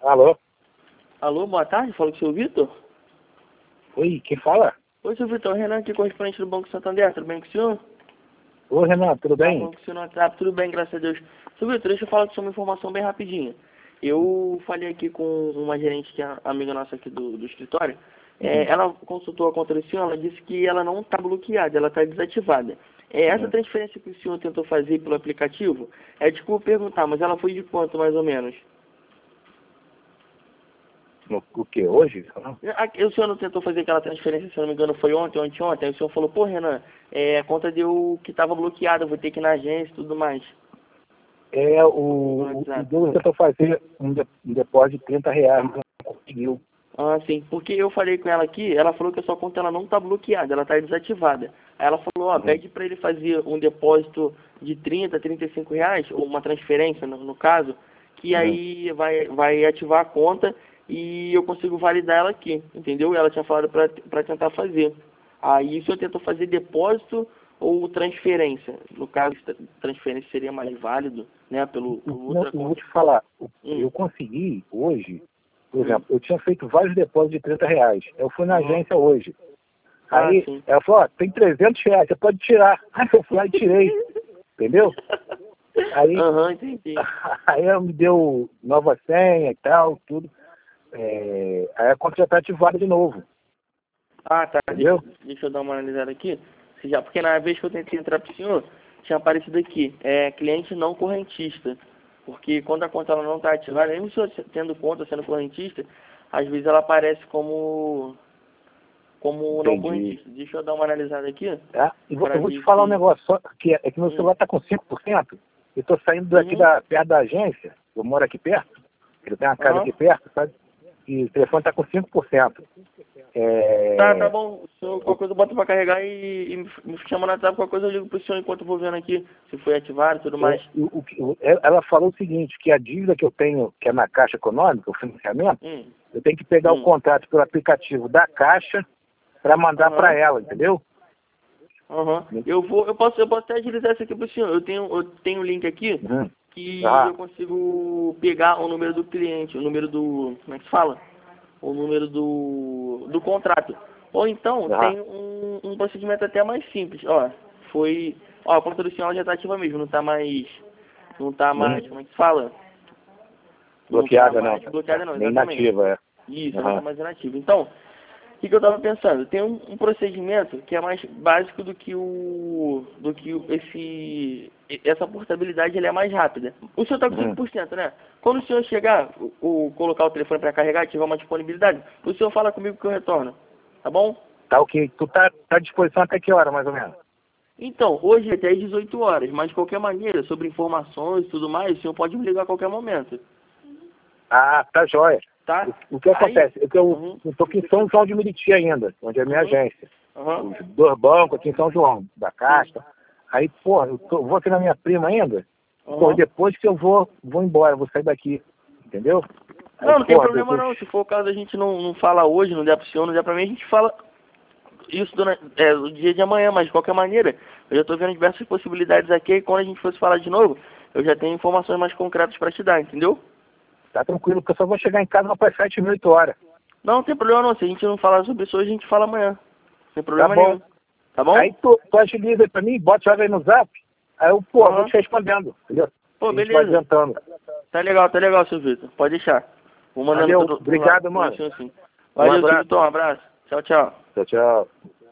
Alô? Alô, boa tarde, fala com o seu Vitor. Oi, quem fala? Oi, seu Vitor, Renan aqui, correspondente do Banco Santander, tudo bem com o senhor? Oi, Renan, tudo Tá bem? bom com o senhor no WhatsApp, tudo bem, graças a Deus. Seu Vitor, deixa eu falar com você uma informação bem rapidinha. Eu falei aqui com uma gerente que é amiga nossa aqui do escritório. Ela consultou a conta do senhor, ela disse que ela não está bloqueada, ela está desativada. Essa transferência que o senhor tentou fazer pelo aplicativo, desculpa perguntar, mas ela foi de quanto mais ou menos? O que, hoje? O senhor não tentou fazer aquela transferência, se eu não me engano, foi ontem ou anteontem? Aí o senhor falou, pô, Renan, a conta deu que estava bloqueada, vou ter que ir na agência e tudo mais. O Deus tentou fazer um depósito de R$ 30, mas não conseguiu. Ah, sim, porque eu falei com ela aqui, ela falou que a sua conta ela não está bloqueada, ela está desativada. Aí ela falou, pede para ele fazer um depósito de 30, R$ 35, ou uma transferência, no caso, que aí vai ativar a conta e eu consigo validar ela aqui, entendeu? Ela tinha falado para tentar fazer. Aí o senhor tentou fazer depósito ou transferência? No caso, transferência seria mais válido, né, pelo outra Eu vou conta. te falar, eu consegui hoje, por exemplo, eu tinha feito vários depósitos de R$ 30. Eu fui na agência hoje. Aí Sim. ela falou, tem R$ 300, você pode tirar. Aí eu fui lá e tirei, entendeu? Aí, Entendi. aí ela me deu nova senha e tal, tudo. Aí a conta já está ativada de novo. Ah, tá. Entendeu? Deixa eu dar uma analisada aqui. Porque na vez que eu tentei entrar pro senhor, tinha aparecido aqui, cliente não correntista. Porque quando a conta ela não está ativada, mesmo o senhor tendo conta, sendo correntista, às vezes ela aparece como não Entendi. correntista. Deixa eu dar uma analisada aqui. E eu vou te falar um negócio, só que é que meu celular está com 5%. Eu estou saindo daqui perto da agência, eu moro aqui perto, eu tenho uma casa aqui perto, sabe? E o telefone está com 5%. Tá bom. O senhor, qualquer coisa, bota pra carregar e me chama no WhatsApp. Qualquer coisa eu ligo pro senhor enquanto eu vou vendo aqui se foi ativado e tudo mais. Ela falou o seguinte, que a dívida que eu tenho, que é na Caixa Econômica, o financiamento, eu tenho que pegar o contrato pelo aplicativo da Caixa para mandar para ela, entendeu? Eu posso até agilizar isso aqui pro senhor. Eu tenho um link aqui que eu consigo pegar o número do cliente, o número do... Como é que se fala? O número do contrato. Ou então, tem um procedimento até mais simples. A conta do senhor já está ativa mesmo, não está mais, como é que se fala? Bloqueada Bloqueada não, nem exatamente. inativa, Isso, não está mais inativa. Então, o que eu estava pensando? Tem um procedimento que é mais básico do que essa portabilidade, ele é mais rápida. O senhor está com 5%, né? Quando o senhor chegar, colocar o telefone para carregar, tiver uma disponibilidade, o senhor fala comigo que eu retorno. Tá bom? Tá ok. Tu tá à disposição até que hora, mais ou menos? Então, hoje é até às 18 horas, mas de qualquer maneira, sobre informações e tudo mais, o senhor pode me ligar a qualquer momento. Ah, tá jóia. Tá? O que acontece? Eu estou aqui em São João de Meriti ainda, onde é a minha agência. Os dois bancos aqui em São João, da Caixa. Aí, porra, vou aqui na minha prima ainda. Pô, depois que eu vou embora, vou sair daqui. Entendeu? Aí, não tem problema não. Se for o caso, a gente não fala hoje, não der pro senhor, não der pra mim, a gente fala isso no dia de amanhã, mas de qualquer maneira, eu já estou vendo diversas possibilidades aqui, e quando a gente fosse falar de novo, eu já tenho informações mais concretas para te dar, entendeu? Tá tranquilo, porque eu só vou chegar em casa para 7 e 8 horas. Não tem problema não, se a gente não falar sobre isso hoje, a gente fala amanhã. Não tem problema nenhum. Tá bom? Aí tu agiliza aí pra mim, bota joga aí no zap, aí eu, vou te respondendo, entendeu? Pô, beleza. Tá legal, seu Vitor. Pode deixar. Vou mandando Valeu, obrigado, mano. Valeu, seu Vitor, um abraço. Tchau, tchau. Tchau, tchau.